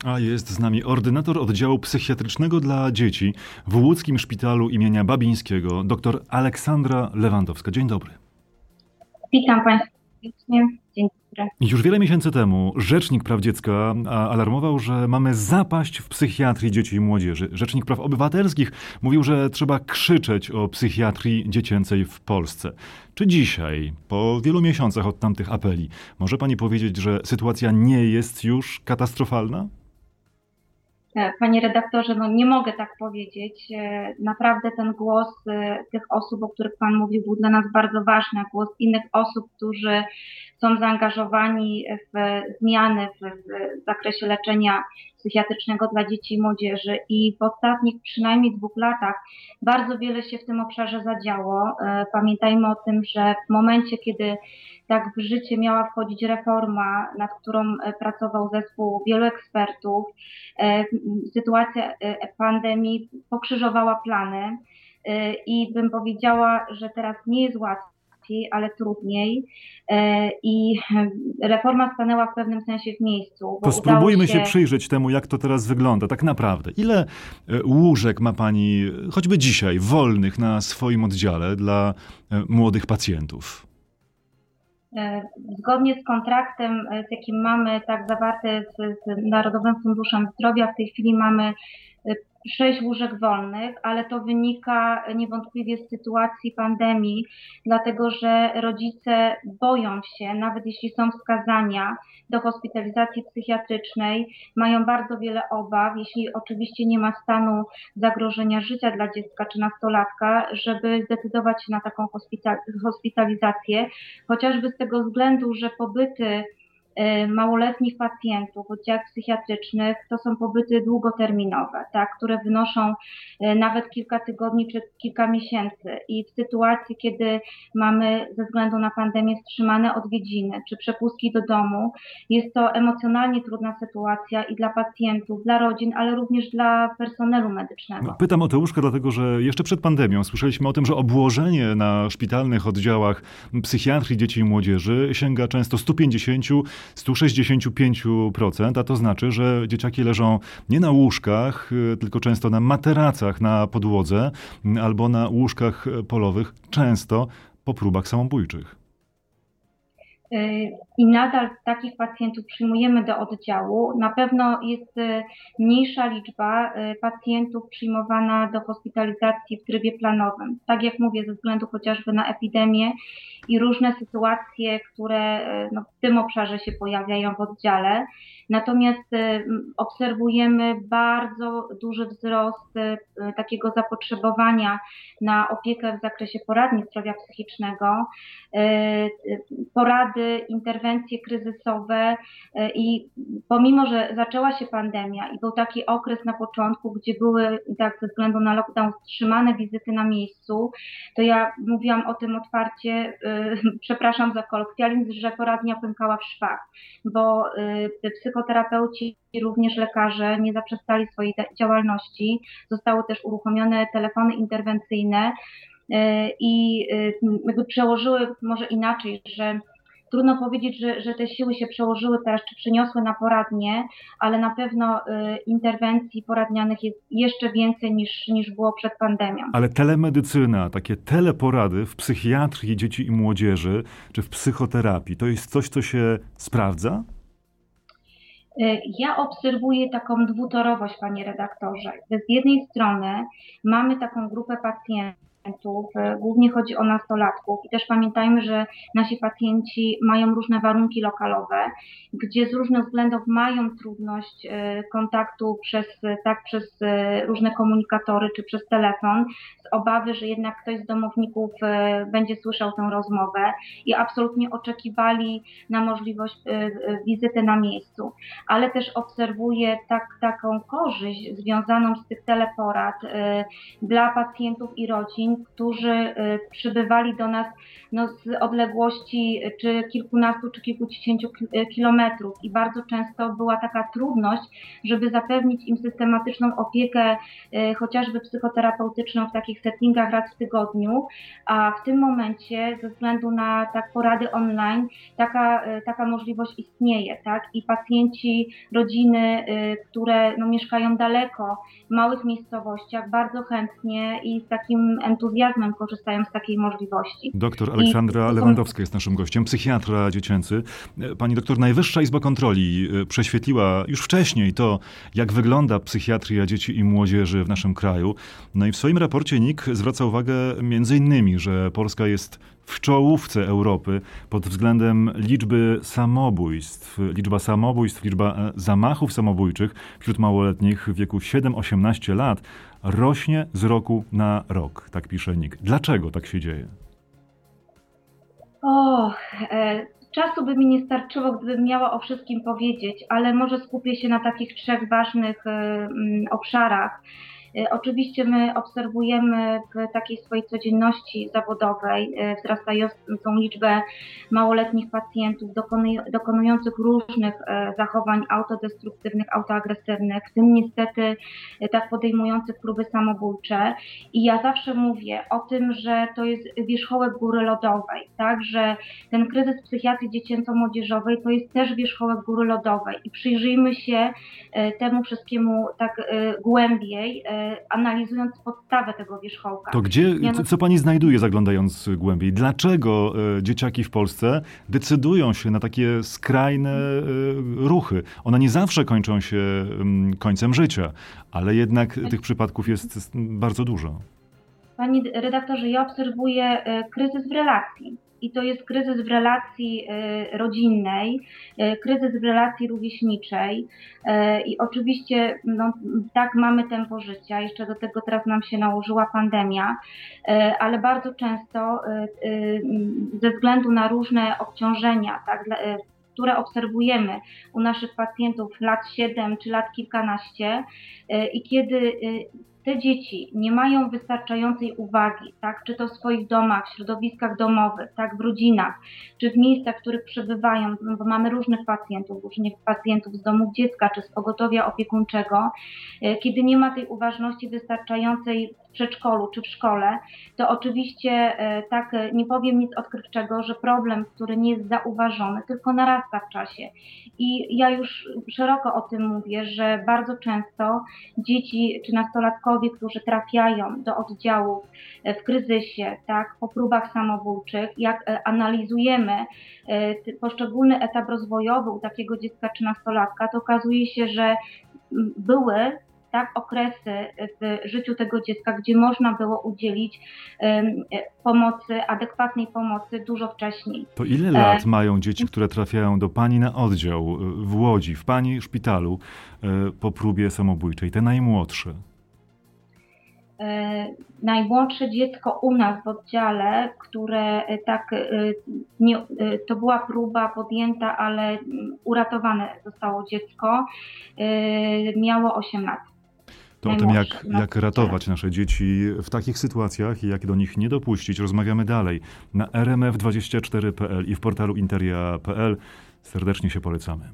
A jest z nami ordynator oddziału psychiatrycznego dla dzieci w Łódzkim Szpitalu imienia Babińskiego, dr Aleksandra Lewandowska. Dzień dobry. Witam Państwa serdecznie. Dzień dobry. Już wiele miesięcy temu Rzecznik Praw Dziecka alarmował, że mamy zapaść w psychiatrii dzieci i młodzieży. Rzecznik Praw Obywatelskich mówił, że trzeba krzyczeć o psychiatrii dziecięcej w Polsce. Czy dzisiaj, po wielu miesiącach od tamtych apeli, może pani powiedzieć, że sytuacja nie jest już katastrofalna? Panie redaktorze, nie mogę tak powiedzieć. Naprawdę ten głos tych osób, o których Pan mówił, był dla nas bardzo ważny. Głos innych osób, którzy są zaangażowani w zmiany w zakresie leczenia psychiatrycznego dla dzieci i młodzieży. I w ostatnich przynajmniej 2 latach bardzo wiele się w tym obszarze zadziało. Pamiętajmy o tym, że w momencie, kiedy tak w życie miała wchodzić reforma, nad którą pracował zespół wielu ekspertów, sytuacja pandemii pokrzyżowała plany i bym powiedziała, że teraz nie jest łatwiej, ale trudniej i reforma stanęła w pewnym sensie w miejscu. To spróbujmy się przyjrzeć temu, jak to teraz wygląda tak naprawdę. Ile łóżek ma pani, choćby dzisiaj, wolnych na swoim oddziale dla młodych pacjentów? Zgodnie z kontraktem, z jakim mamy tak zawarty z Narodowym Funduszem Zdrowia, w tej chwili mamy 6 łóżek wolnych, ale to wynika niewątpliwie z sytuacji pandemii, dlatego że rodzice boją się, nawet jeśli są wskazania do hospitalizacji psychiatrycznej, mają bardzo wiele obaw, jeśli oczywiście nie ma stanu zagrożenia życia dla dziecka czy nastolatka, żeby zdecydować się na taką hospitalizację, chociażby z tego względu, że pobyty małoletnich pacjentów w oddziałach psychiatrycznych to są pobyty długoterminowe, tak, które wynoszą nawet kilka tygodni czy kilka miesięcy i w sytuacji, kiedy mamy ze względu na pandemię wstrzymane odwiedziny czy przepustki do domu, jest to emocjonalnie trudna sytuacja i dla pacjentów, dla rodzin, ale również dla personelu medycznego. Pytam o te łóżka dlatego, że jeszcze przed pandemią słyszeliśmy o tym, że obłożenie na szpitalnych oddziałach psychiatrii dzieci i młodzieży sięga często 165%, a to znaczy, że dzieciaki leżą nie na łóżkach, tylko często na materacach na podłodze albo na łóżkach polowych, często po próbach samobójczych. I nadal takich pacjentów przyjmujemy do oddziału. Na pewno jest mniejsza liczba pacjentów przyjmowana do hospitalizacji w trybie planowym. Tak jak mówię, ze względu chociażby na epidemię i różne sytuacje, które w tym obszarze się pojawiają w oddziale. Natomiast obserwujemy bardzo duży wzrost takiego zapotrzebowania na opiekę w zakresie poradni zdrowia psychicznego, porady, interwencje kryzysowe i pomimo, że zaczęła się pandemia i był taki okres na początku, gdzie były tak ze względu na lockdown wstrzymane wizyty na miejscu, to ja mówiłam o tym otwarcie, przepraszam za kolokwializm, że poradnia pękała w szwach, bo psychoterapeuci i również lekarze nie zaprzestali swojej działalności, zostały też uruchomione telefony interwencyjne i jakby przełożyły, może inaczej, że trudno powiedzieć, że te siły się przełożyły teraz, czy przeniosły na poradnie, ale na pewno interwencji poradnianych jest jeszcze więcej niż było przed pandemią. Ale telemedycyna, takie teleporady w psychiatrii dzieci i młodzieży, czy w psychoterapii, to jest coś, co się sprawdza? Ja obserwuję taką dwutorowość, panie redaktorze. Z jednej strony mamy taką grupę pacjentów, głównie chodzi o nastolatków i też pamiętajmy, że nasi pacjenci mają różne warunki lokalowe, gdzie z różnych względów mają trudność kontaktu przez różne komunikatory czy przez telefon, z obawy, że jednak ktoś z domowników będzie słyszał tę rozmowę i absolutnie oczekiwali na możliwość wizyty na miejscu. Ale też obserwuję taką korzyść związaną z tych teleporad dla pacjentów i rodzin, rodzin, którzy przybywali do nas z odległości czy kilkunastu, czy kilkudziesięciu kilometrów i bardzo często była taka trudność, żeby zapewnić im systematyczną opiekę, chociażby psychoterapeutyczną w takich settingach raz w tygodniu, a w tym momencie ze względu na porady online taka możliwość istnieje, tak? I pacjenci, rodziny, które mieszkają daleko, w małych miejscowościach, bardzo chętnie i z takim entuzjazmem korzystają z takiej możliwości. Doktor Aleksandra Lewandowska jest naszym gościem, psychiatra dziecięcy. Pani doktor, Najwyższa Izba Kontroli prześwietliła już wcześniej to, jak wygląda psychiatria dzieci i młodzieży w naszym kraju. No i w swoim raporcie NIK zwraca uwagę między innymi, że Polska jest w czołówce Europy pod względem liczby samobójstw. Liczba zamachów samobójczych wśród małoletnich w wieku 7-18 lat rośnie z roku na rok, tak pisze NIK. Dlaczego tak się dzieje? Czasu by mi nie starczyło, gdybym miała o wszystkim powiedzieć, ale może skupię się na takich 3 ważnych obszarach. Oczywiście my obserwujemy w takiej swojej codzienności zawodowej wzrastającą liczbę małoletnich pacjentów dokonujących różnych zachowań autodestruktywnych, autoagresywnych, w tym niestety podejmujących próby samobójcze. I ja zawsze mówię o tym, że to jest wierzchołek góry lodowej, tak, że ten kryzys psychiatrii dziecięco-młodzieżowej to jest też wierzchołek góry lodowej i przyjrzyjmy się temu wszystkiemu tak głębiej, analizując podstawę tego wierzchołka. To co pani znajduje, zaglądając głębiej? Dlaczego dzieciaki w Polsce decydują się na takie skrajne ruchy? One nie zawsze kończą się końcem życia, ale jednak tych przypadków jest bardzo dużo. Panie redaktorze, ja obserwuję kryzys w relacji. I to jest kryzys w relacji rodzinnej, kryzys w relacji rówieśniczej i oczywiście tak mamy tempo życia, jeszcze do tego teraz nam się nałożyła pandemia, ale bardzo często ze względu na różne obciążenia, tak, które obserwujemy u naszych pacjentów lat 7 czy lat kilkanaście i kiedy te dzieci nie mają wystarczającej uwagi, tak, czy to w swoich domach, w środowiskach domowych, tak, w rodzinach, czy w miejscach, w których przebywają, bo mamy różnych pacjentów z domów dziecka, czy z pogotowia opiekuńczego, kiedy nie ma tej uważności wystarczającej w przedszkolu czy w szkole, to oczywiście nie powiem nic odkrywczego, że problem, który nie jest zauważony, tylko narasta w czasie. I ja już szeroko o tym mówię, że bardzo często dzieci czy nastolatkowie, którzy trafiają do oddziałów w kryzysie, tak, po próbach samobójczych, jak analizujemy poszczególny etap rozwojowy u takiego dziecka czy nastolatka, to okazuje się, że były okresy w życiu tego dziecka, gdzie można było udzielić pomocy, adekwatnej pomocy dużo wcześniej. To ile lat mają dzieci, które trafiają do pani na oddział w Łodzi, w pani szpitalu po próbie samobójczej, te najmłodsze? Najmłodsze dziecko u nas w oddziale, które to była próba podjęta, ale uratowane zostało dziecko, miało 8 lat. To o tym, jak ratować nasze dzieci w takich sytuacjach i jak do nich nie dopuścić, rozmawiamy dalej na rmf24.pl i w portalu interia.pl. Serdecznie się polecamy.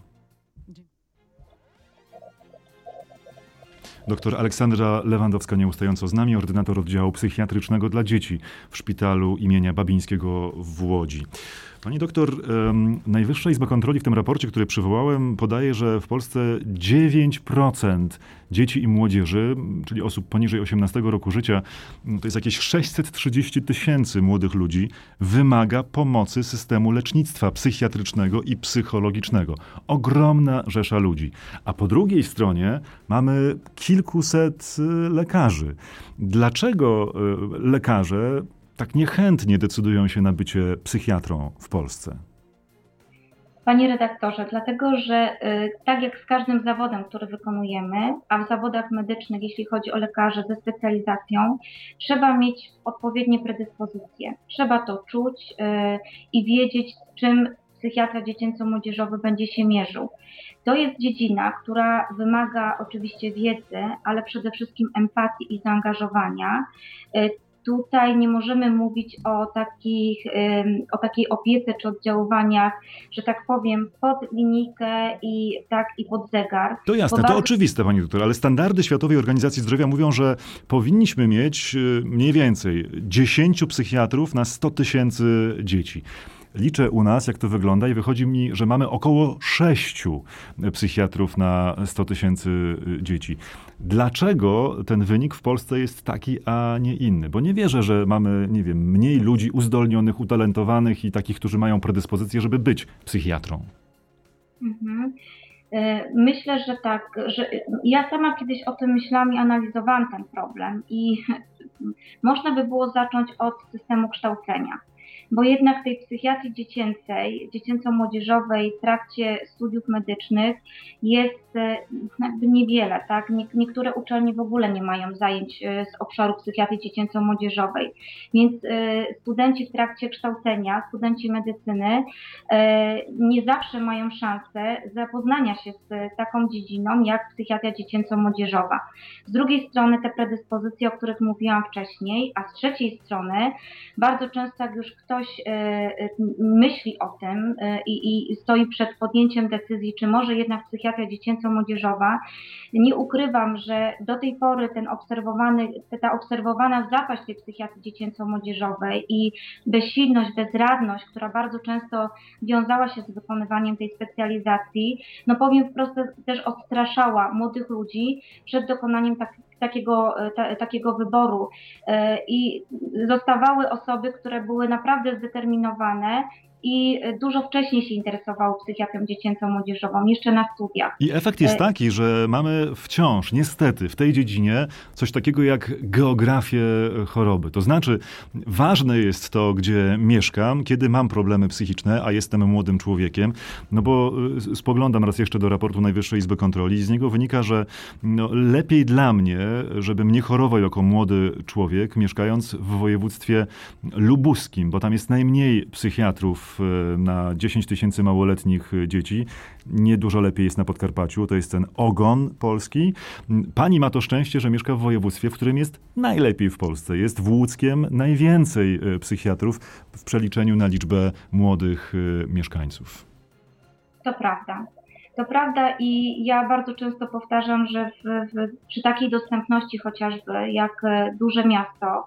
Doktor Aleksandra Lewandowska nieustająco z nami, ordynator oddziału psychiatrycznego dla dzieci w szpitalu imienia Babińskiego w Łodzi. Pani doktor, Najwyższa Izba Kontroli w tym raporcie, który przywołałem, podaje, że w Polsce 9% dzieci i młodzieży, czyli osób poniżej 18 roku życia, to jest jakieś 630 000 młodych ludzi, wymaga pomocy systemu lecznictwa psychiatrycznego i psychologicznego. Ogromna rzesza ludzi. A po drugiej stronie mamy kilkuset lekarzy. Dlaczego lekarze tak niechętnie decydują się na bycie psychiatrą w Polsce? Panie redaktorze, dlatego, że tak jak z każdym zawodem, który wykonujemy, a w zawodach medycznych, jeśli chodzi o lekarzy ze specjalizacją, trzeba mieć odpowiednie predyspozycje. Trzeba to czuć i wiedzieć, z czym psychiatra dziecięco-młodzieżowy będzie się mierzył. To jest dziedzina, która wymaga oczywiście wiedzy, ale przede wszystkim empatii i zaangażowania. tutaj nie możemy mówić o takiej opiece czy oddziaływaniach, że tak powiem, pod linijkę i pod zegar. To jasne, to oczywiste, pani doktor, ale standardy Światowej Organizacji Zdrowia mówią, że powinniśmy mieć mniej więcej 10 psychiatrów na 100 000 dzieci. Liczę u nas, jak to wygląda i wychodzi mi, że mamy około 6 psychiatrów na 100 000 dzieci. Dlaczego ten wynik w Polsce jest taki, a nie inny? Bo nie wierzę, że mamy, nie wiem, mniej ludzi uzdolnionych, utalentowanych i takich, którzy mają predyspozycję, żeby być psychiatrą. Mhm. Myślę, że tak, że ja sama kiedyś o tym myślałam i analizowałam ten problem i można by było zacząć od systemu kształcenia. Bo jednak tej psychiatrii dziecięcej, dziecięco-młodzieżowej w trakcie studiów medycznych jest jakby niewiele, tak? Niektóre uczelnie w ogóle nie mają zajęć z obszaru psychiatrii dziecięco-młodzieżowej, więc studenci w trakcie kształcenia, studenci medycyny nie zawsze mają szansę zapoznania się z taką dziedziną jak psychiatria dziecięco-młodzieżowa. Z drugiej strony te predyspozycje, o których mówiłam wcześniej, a z trzeciej strony bardzo często jak już ktoś myśli o tym i stoi przed podjęciem decyzji, czy może jednak psychiatria dziecięco-młodzieżowa, nie ukrywam, że do tej pory ta obserwowana zapaść tej psychiatrii dziecięco-młodzieżowej i bezsilność, bezradność, która bardzo często wiązała się z wykonywaniem tej specjalizacji, no powiem wprost, też odstraszała młodych ludzi przed dokonaniem takiego wyboru i zostawały osoby, które były naprawdę zdeterminowane i dużo wcześniej się interesowały psychiatrią dziecięco-młodzieżową, jeszcze na studiach. I efekt jest taki, że mamy wciąż, niestety, w tej dziedzinie coś takiego jak geografię choroby. To znaczy, ważne jest to, gdzie mieszkam, kiedy mam problemy psychiczne, a jestem młodym człowiekiem, no bo spoglądam raz jeszcze do raportu Najwyższej Izby Kontroli i z niego wynika, że lepiej dla mnie, żebym nie chorował jako młody człowiek, mieszkając w województwie lubuskim, bo tam jest najmniej psychiatrów na 10 000 małoletnich dzieci. Niedużo lepiej jest na Podkarpaciu, to jest ten ogon polski. Pani ma to szczęście, że mieszka w województwie, w którym jest najlepiej w Polsce. Jest w Łódzkiem najwięcej psychiatrów w przeliczeniu na liczbę młodych mieszkańców. To prawda. To prawda i ja bardzo często powtarzam, że przy takiej dostępności chociażby jak duże miasto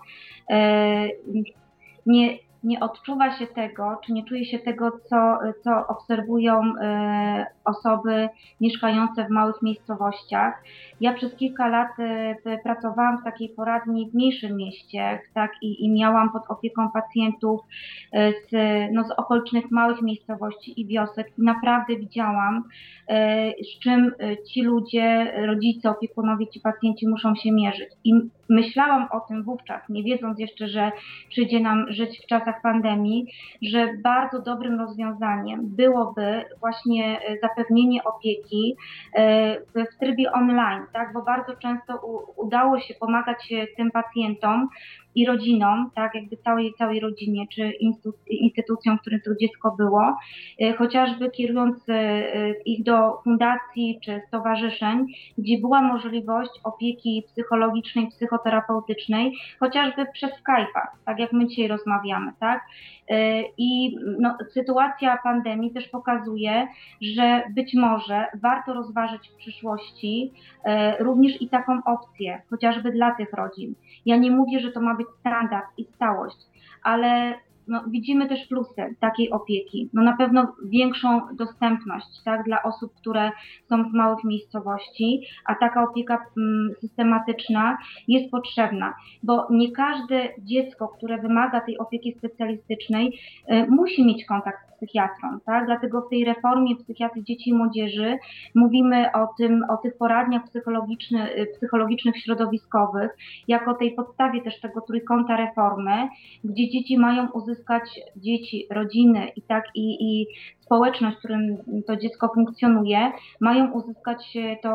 nie odczuwa się tego, czy nie czuje się tego, co obserwują osoby mieszkające w małych miejscowościach. Ja przez kilka lat pracowałam w takiej poradni w mniejszym mieście, tak, i miałam pod opieką pacjentów z okolicznych małych miejscowości i wiosek i naprawdę widziałam, z czym ci ludzie, rodzice, opiekunowie, ci pacjenci muszą się mierzyć. I myślałam o tym wówczas, nie wiedząc jeszcze, że przyjdzie nam żyć w czasach pandemii, że bardzo dobrym rozwiązaniem byłoby właśnie zapewnienie opieki w trybie online, tak? Bo bardzo często udało się pomagać tym pacjentom i rodzinom, tak, jakby całej rodzinie, czy instytucjom, w którym to dziecko było, chociażby kierując ich do fundacji czy stowarzyszeń, gdzie była możliwość opieki psychologicznej, psychoterapeutycznej, chociażby przez Skype'a, tak jak my dzisiaj rozmawiamy, tak? I sytuacja pandemii też pokazuje, że być może warto rozważyć w przyszłości również i taką opcję, chociażby dla tych rodzin. Ja nie mówię, że to ma być standard i stałość, ale widzimy też plusy takiej opieki. Na pewno większą dostępność, tak, dla osób, które są z małych miejscowości, a taka opieka systematyczna jest potrzebna, bo nie każde dziecko, które wymaga tej opieki specjalistycznej, musi mieć kontakt z psychiatrą, tak? Dlatego w tej reformie psychiatrii dzieci i młodzieży mówimy o tych poradniach psychologicznych środowiskowych, jako tej podstawie też tego trójkąta reformy, gdzie dzieci mają uzyskać, dzieci, rodziny i społeczność, w którym to dziecko funkcjonuje, mają uzyskać to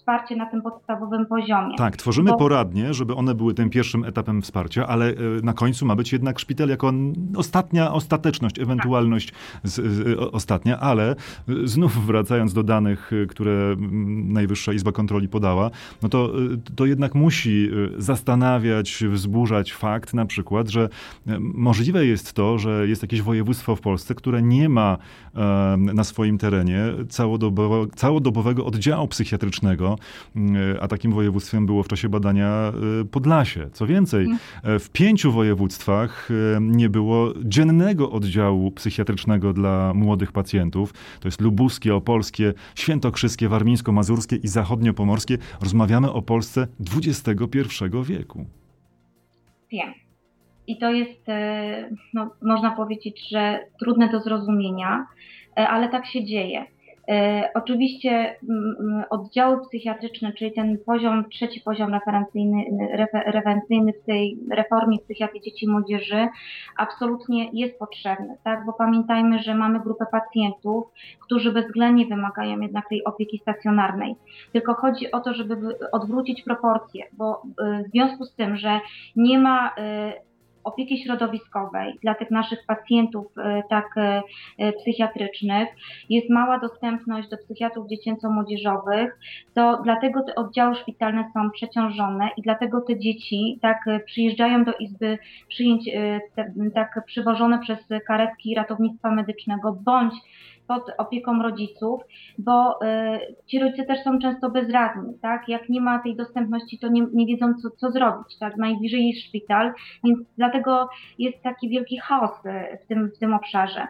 wsparcie na tym podstawowym poziomie. Tak, tworzymy poradnie, żeby one były tym pierwszym etapem wsparcia, ale na końcu ma być jednak szpital jako ostateczność, ewentualność ostatnia, ale znów wracając do danych, które Najwyższa Izba Kontroli podała, no to jednak musi zastanawiać, wzburzać fakt na przykład, że możliwe jest to, że jest jakieś województwo w Polsce, które nie ma na swoim terenie całodobowego oddziału psychiatrycznego, a takim województwem było w czasie badania Podlasie. Co więcej, w 5 województwach nie było dziennego oddziału psychiatrycznego dla młodych pacjentów. To jest lubuskie, opolskie, świętokrzyskie, warmińsko-mazurskie i zachodniopomorskie. Rozmawiamy o Polsce XXI wieku. Wiem. I to jest, można powiedzieć, że trudne do zrozumienia, ale tak się dzieje. Oczywiście oddziały psychiatryczne, czyli ten trzeci poziom referencyjny w tej reformie psychiatrii dzieci i młodzieży absolutnie jest potrzebny, tak? Bo pamiętajmy, że mamy grupę pacjentów, którzy bezwzględnie wymagają jednak tej opieki stacjonarnej. Tylko chodzi o to, żeby odwrócić proporcje, bo w związku z tym, że nie ma opieki środowiskowej dla tych naszych pacjentów psychiatrycznych, jest mała dostępność do psychiatrów dziecięco-młodzieżowych, to dlatego te oddziały szpitalne są przeciążone i dlatego te dzieci przyjeżdżają do izby przyjęć przywożone przez karetki ratownictwa medycznego bądź pod opieką rodziców, bo ci rodzice też są często bezradni, tak? Jak nie ma tej dostępności, to nie wiedzą, co zrobić, tak? Najbliżej jest szpital, więc dlatego jest taki wielki chaos w tym obszarze.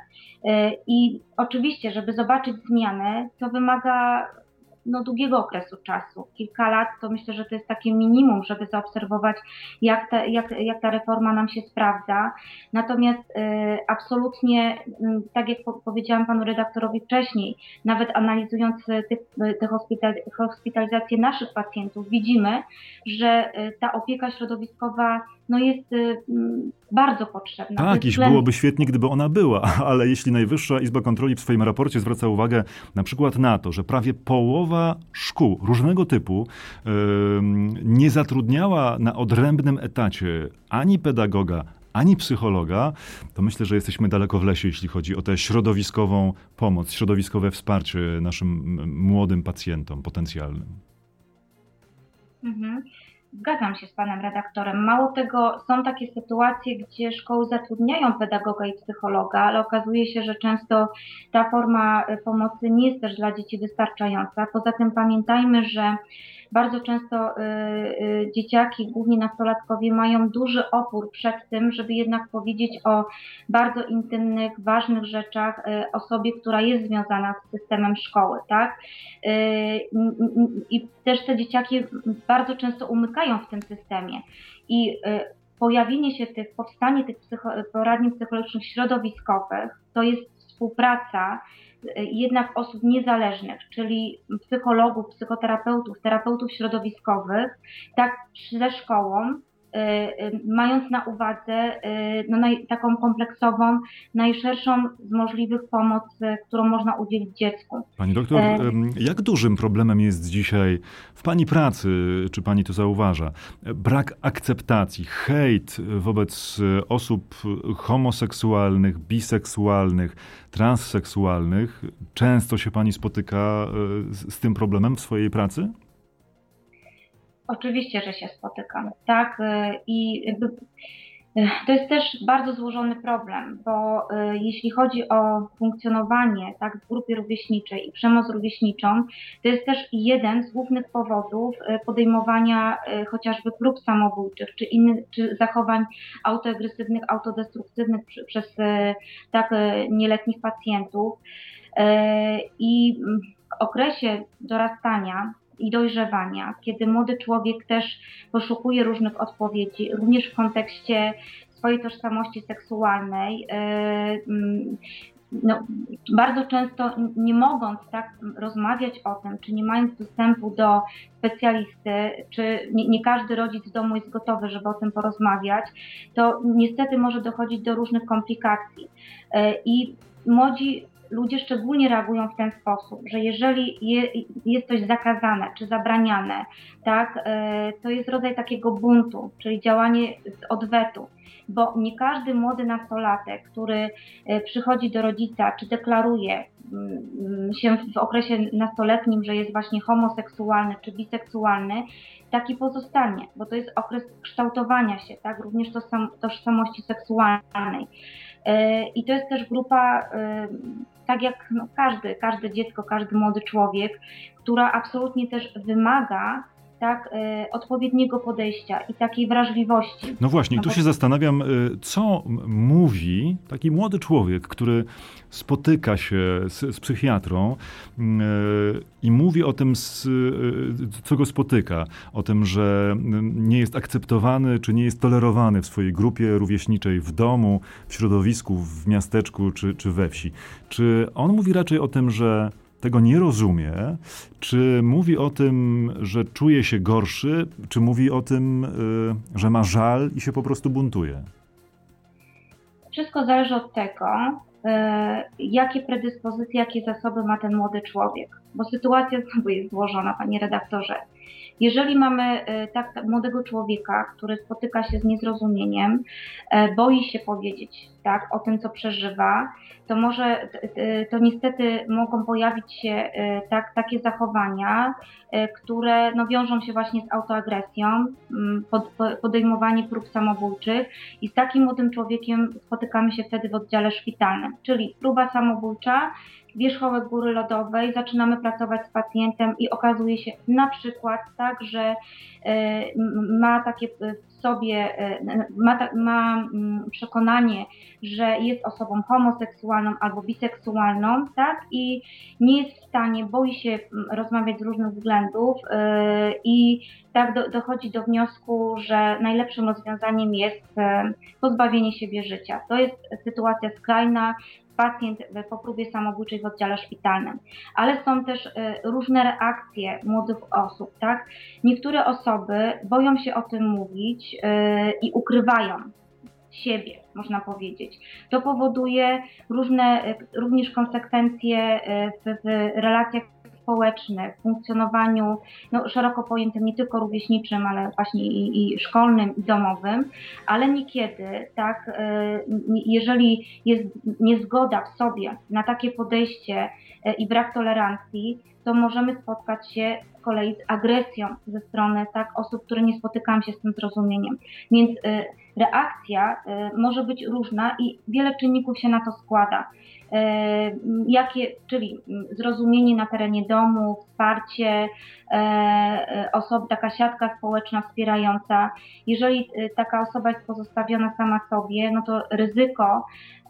I oczywiście, żeby zobaczyć zmianę, to wymaga długiego okresu czasu. Kilka lat to myślę, że to jest takie minimum, żeby zaobserwować, jak ta reforma nam się sprawdza. Natomiast absolutnie, tak jak powiedziałam panu redaktorowi wcześniej, nawet analizując te hospitalizacje naszych pacjentów, widzimy, że ta opieka środowiskowa jest bardzo potrzebna. Tak, iż byłoby świetnie, gdyby ona była, ale jeśli Najwyższa Izba Kontroli w swoim raporcie zwraca uwagę na przykład na to, że prawie połowa szkół różnego typu nie zatrudniała na odrębnym etacie ani pedagoga, ani psychologa, to myślę, że jesteśmy daleko w lesie, jeśli chodzi o tę środowiskową pomoc, środowiskowe wsparcie naszym młodym pacjentom potencjalnym. Zgadzam się z panem redaktorem. Mało tego, są takie sytuacje, gdzie szkoły zatrudniają pedagoga i psychologa, ale okazuje się, że często ta forma pomocy nie jest też dla dzieci wystarczająca. Poza tym pamiętajmy, że bardzo często dzieciaki, głównie nastolatkowie, mają duży opór przed tym, żeby jednak powiedzieć o bardzo intymnych, ważnych rzeczach osobie, która jest związana z systemem szkoły, tak? I też te dzieciaki bardzo często umykają w tym systemie. I powstanie tych poradni psychologicznych środowiskowych to jest współpraca jednak osób niezależnych, czyli psychologów, psychoterapeutów, terapeutów środowiskowych, tak ze szkołą, mając na uwadze taką kompleksową, najszerszą z możliwych pomoc, którą można udzielić dziecku. Pani doktor, jak dużym problemem jest dzisiaj w pani pracy, czy pani to zauważa, brak akceptacji, hejt wobec osób homoseksualnych, biseksualnych, transseksualnych? Często się pani spotyka z tym problemem w swojej pracy? Oczywiście, że się spotykam, tak, i to jest też bardzo złożony problem, bo jeśli chodzi o funkcjonowanie tak, w grupie rówieśniczej i przemoc rówieśniczą, to jest też jeden z głównych powodów podejmowania chociażby prób samobójczych, czy zachowań autoagresywnych, autodestruktywnych przez nieletnich pacjentów. I w okresie dorastania i dojrzewania, kiedy młody człowiek też poszukuje różnych odpowiedzi, również w kontekście swojej tożsamości seksualnej, bardzo często nie mogąc tak rozmawiać o tym, czy nie mając dostępu do specjalisty, czy nie każdy rodzic w domu jest gotowy, żeby o tym porozmawiać, to niestety może dochodzić do różnych komplikacji. I młodzi ludzie szczególnie reagują w ten sposób, że jeżeli jest coś zakazane czy zabraniane, tak, to jest rodzaj takiego buntu, czyli działanie z odwetu, bo nie każdy młody nastolatek, który przychodzi do rodzica czy deklaruje się w okresie nastoletnim, że jest właśnie homoseksualny czy biseksualny, taki pozostanie, bo to jest okres kształtowania się, tak, również tożsamości seksualnej. I to jest też grupa, tak jak no, każde dziecko, każdy młody człowiek, która absolutnie też wymaga tak, odpowiedniego podejścia i takiej wrażliwości. No właśnie, i tu się zastanawiam, co mówi taki młody człowiek, który spotyka się z psychiatrą i mówi o tym, co go spotyka, o tym, że nie jest akceptowany, czy nie jest tolerowany w swojej grupie rówieśniczej, w domu, w środowisku, w miasteczku, czy we wsi. Czy on mówi raczej o tym, że tego nie rozumie, czy mówi o tym, że czuje się gorszy, czy mówi o tym, że ma żal i się po prostu buntuje? Wszystko zależy od tego, jakie predyspozycje, jakie zasoby ma ten młody człowiek, bo sytuacja znowu jest złożona, panie redaktorze. Jeżeli mamy tak młodego człowieka, który spotyka się z niezrozumieniem, boi się powiedzieć tak, o tym, co przeżywa, to niestety mogą pojawić się takie zachowania, które no, wiążą się właśnie z autoagresją, podejmowanie prób samobójczych i z takim młodym człowiekiem spotykamy się wtedy w oddziale szpitalnym, czyli próba samobójcza, wierzchołek góry lodowej, zaczynamy pracować z pacjentem i okazuje się na przykład tak, że ma takie w sobie, ma przekonanie, że jest osobą homoseksualną albo biseksualną, tak, i nie jest w stanie, boi się rozmawiać z różnych względów i tak dochodzi do wniosku, że najlepszym rozwiązaniem jest pozbawienie siebie życia. To jest sytuacja skrajna, pacjent po próbie samobójczej w oddziale szpitalnym. Ale są też różne reakcje młodych osób, tak? Niektóre osoby boją się o tym mówić i ukrywają siebie, można powiedzieć. To powoduje różne również konsekwencje w relacjach społecznych, w funkcjonowaniu no, szeroko pojętym, nie tylko rówieśniczym, ale właśnie i szkolnym, i domowym, ale niekiedy, tak, jeżeli jest niezgoda w sobie na takie podejście i brak tolerancji, to możemy spotkać się z kolei z agresją ze strony tak, osób, które nie spotykają się z tym zrozumieniem. Więc reakcja może być różna i wiele czynników się na to składa. Czyli zrozumienie na terenie domu, wsparcie osoby, taka siatka społeczna wspierająca. Jeżeli taka osoba jest pozostawiona sama sobie, no to ryzyko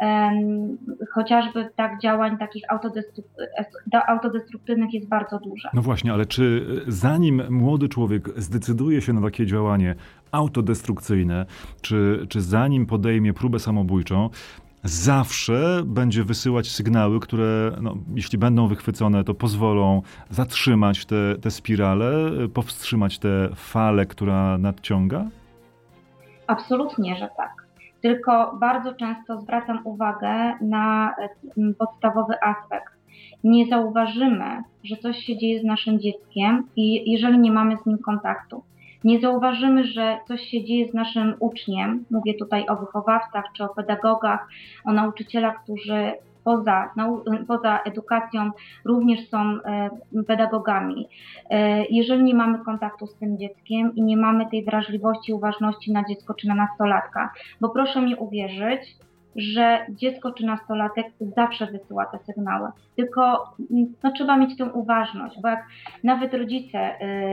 chociażby tak działań takich autodestruktywnych jest bardzo duże. No właśnie, ale czy zanim młody człowiek zdecyduje się na takie działanie autodestrukcyjne, czy zanim podejmie próbę samobójczą, zawsze będzie wysyłać sygnały, które, no, jeśli będą wychwycone, to pozwolą zatrzymać te spirale, powstrzymać tę falę, która nadciąga? Absolutnie, że tak. Tylko bardzo często zwracam uwagę na podstawowy aspekt. Nie zauważymy, że coś się dzieje z naszym dzieckiem, i jeżeli nie mamy z nim kontaktu. Nie zauważymy, że coś się dzieje z naszym uczniem, mówię tutaj o wychowawcach czy o pedagogach, o nauczycielach, którzy poza edukacją również są pedagogami. Jeżeli nie mamy kontaktu z tym dzieckiem i nie mamy tej wrażliwości, uważności na dziecko czy na nastolatka, bo proszę mi uwierzyć, że dziecko czy nastolatek zawsze wysyła te sygnały. Tylko no, trzeba mieć tę uważność, bo jak nawet rodzice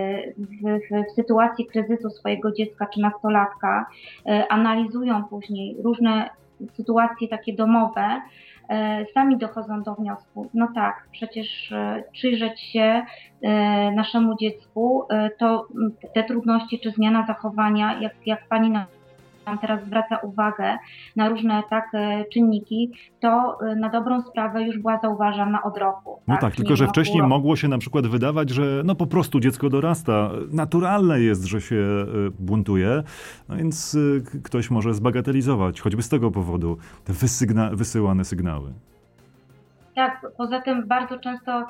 w sytuacji kryzysu swojego dziecka czy nastolatka analizują później różne sytuacje takie domowe, sami dochodzą do wniosku, no tak, przecież przyjrzeć się naszemu dziecku, to te trudności czy zmiana zachowania, jak pani nam teraz zwraca uwagę na różne czynniki, to na dobrą sprawę już była zauważana od roku. No tak, tylko że wcześniej mogło się na przykład wydawać, że no po prostu dziecko dorasta. Naturalne jest, że się buntuje, no więc ktoś może zbagatelizować, choćby z tego powodu te wysyłane sygnały. Tak, poza tym bardzo często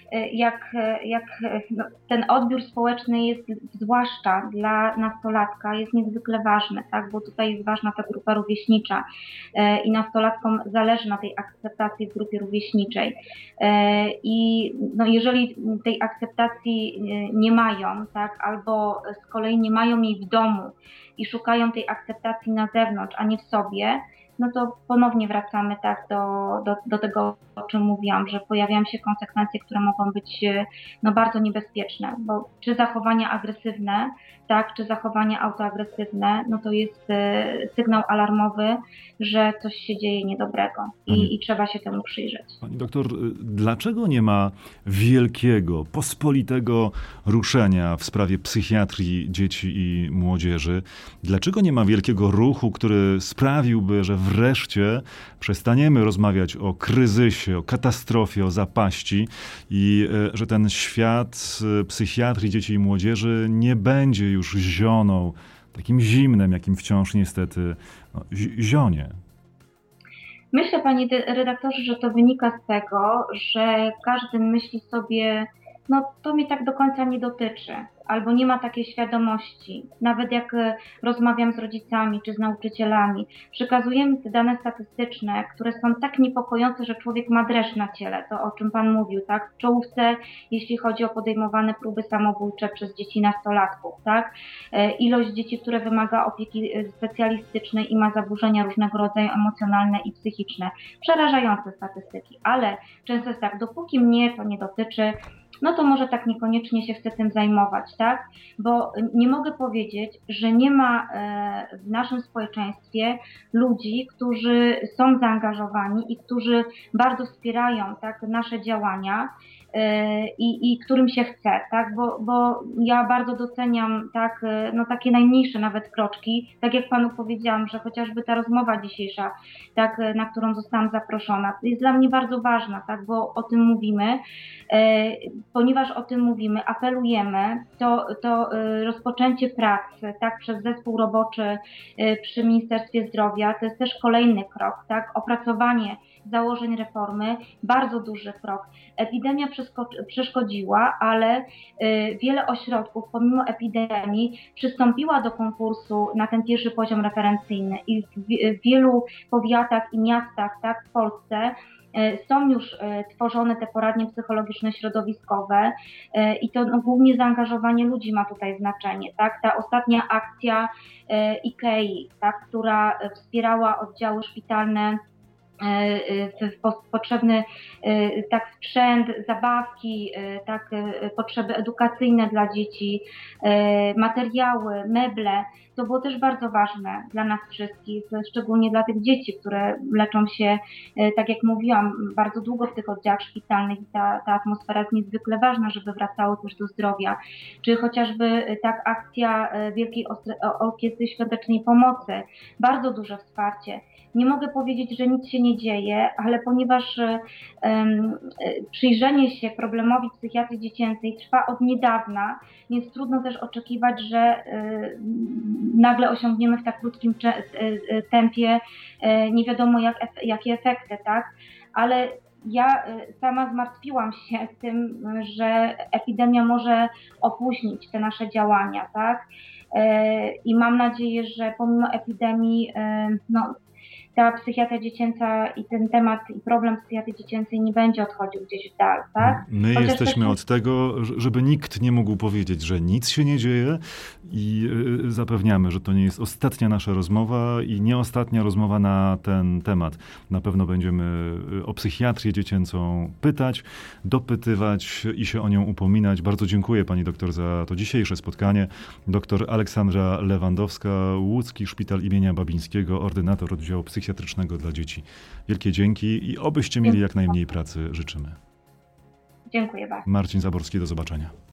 no, ten odbiór społeczny jest, zwłaszcza dla nastolatka, jest niezwykle ważny, tak? Bo tutaj jest ważna ta grupa rówieśnicza i nastolatkom zależy na tej akceptacji w grupie rówieśniczej. I no, jeżeli tej akceptacji nie mają, tak? Albo z kolei nie mają jej w domu i szukają tej akceptacji na zewnątrz, a nie w sobie, no to ponownie wracamy tak do tego, o czym mówiłam, że pojawiają się konsekwencje, które mogą być no, bardzo niebezpieczne, bo czy zachowania agresywne, tak, czy zachowania autoagresywne, no to jest sygnał alarmowy, że coś się dzieje niedobrego i trzeba się temu przyjrzeć. Pani doktor, dlaczego nie ma wielkiego, pospolitego ruszenia w sprawie psychiatrii dzieci i młodzieży? Dlaczego nie ma wielkiego ruchu, który sprawiłby, że wreszcie przestaniemy rozmawiać o kryzysie, o katastrofie, o zapaści i że ten świat psychiatrii dzieci i młodzieży nie będzie już zioną, takim zimnem, jakim wciąż niestety zionie? Myślę, panie redaktorze, że to wynika z tego, że każdy myśli sobie, no to mnie tak do końca nie dotyczy, albo nie ma takiej świadomości. Nawet jak rozmawiam z rodzicami czy z nauczycielami, przekazujemy te dane statystyczne, które są tak niepokojące, że człowiek ma dreszcz na ciele, to o czym pan mówił, tak? W czołówce, jeśli chodzi o podejmowane próby samobójcze przez dzieci nastolatków, tak? Ilość dzieci, które wymaga opieki specjalistycznej i ma zaburzenia różnego rodzaju emocjonalne i psychiczne. Przerażające statystyki, ale często jest tak, dopóki mnie to nie dotyczy, no to może tak niekoniecznie się chcę tym zajmować, tak? Bo nie mogę powiedzieć, że nie ma w naszym społeczeństwie ludzi, którzy są zaangażowani i którzy bardzo wspierają, tak, nasze działania i którym się chce, tak? Bo ja bardzo doceniam, tak, no takie najmniejsze nawet kroczki, tak jak panu powiedziałam, że chociażby ta rozmowa dzisiejsza, tak, na którą zostałam zaproszona, jest dla mnie bardzo ważna, tak, bo o tym mówimy. Ponieważ o tym mówimy, apelujemy, to rozpoczęcie prac, tak, przez zespół roboczy przy Ministerstwie Zdrowia, to jest też kolejny krok, tak, opracowanie założeń reformy, bardzo duży krok. Epidemia przeszkodziła, ale wiele ośrodków pomimo epidemii przystąpiła do konkursu na ten pierwszy poziom referencyjny i w wielu powiatach i miastach, tak, w Polsce są już tworzone te poradnie psychologiczno-środowiskowe i to no, głównie zaangażowanie ludzi ma tutaj znaczenie. Tak? Ta ostatnia akcja IKEA, tak, która wspierała oddziały szpitalne, potrzebny tak sprzęt, zabawki, tak, potrzeby edukacyjne dla dzieci, materiały, meble. To było też bardzo ważne dla nas wszystkich, szczególnie dla tych dzieci, które leczą się, tak jak mówiłam, bardzo długo w tych oddziałach szpitalnych i ta atmosfera jest niezwykle ważna, żeby wracały też do zdrowia. Czy chociażby tak akcja Wielkiej Orkiestry Świątecznej Pomocy, bardzo duże wsparcie. Nie mogę powiedzieć, że nic się nie dzieje, ale ponieważ przyjrzenie się problemowi psychiatrii dziecięcej trwa od niedawna, więc trudno też oczekiwać, że nagle osiągniemy w tak krótkim tempie nie wiadomo jakie efekty, tak? Ale ja sama zmartwiłam się tym, że epidemia może opóźnić te nasze działania, tak? I mam nadzieję, że pomimo epidemii, no, ta psychiatria dziecięca i ten temat i problem psychiatrii dziecięcej nie będzie odchodził gdzieś w dal, tak? My jesteśmy od tego, żeby nikt nie mógł powiedzieć, że nic się nie dzieje i zapewniamy, że to nie jest ostatnia nasza rozmowa i nie ostatnia rozmowa na ten temat. Na pewno będziemy o psychiatrię dziecięcą pytać, dopytywać i się o nią upominać. Bardzo dziękuję pani doktor za to dzisiejsze spotkanie. Doktor Aleksandra Lewandowska, Łódzki Szpital imienia Babińskiego, ordynator oddziału psychiatrycznego dla dzieci. Wielkie dzięki i obyście mieli jak najmniej pracy życzymy. Dziękuję bardzo. Marcin Zaborski, do zobaczenia.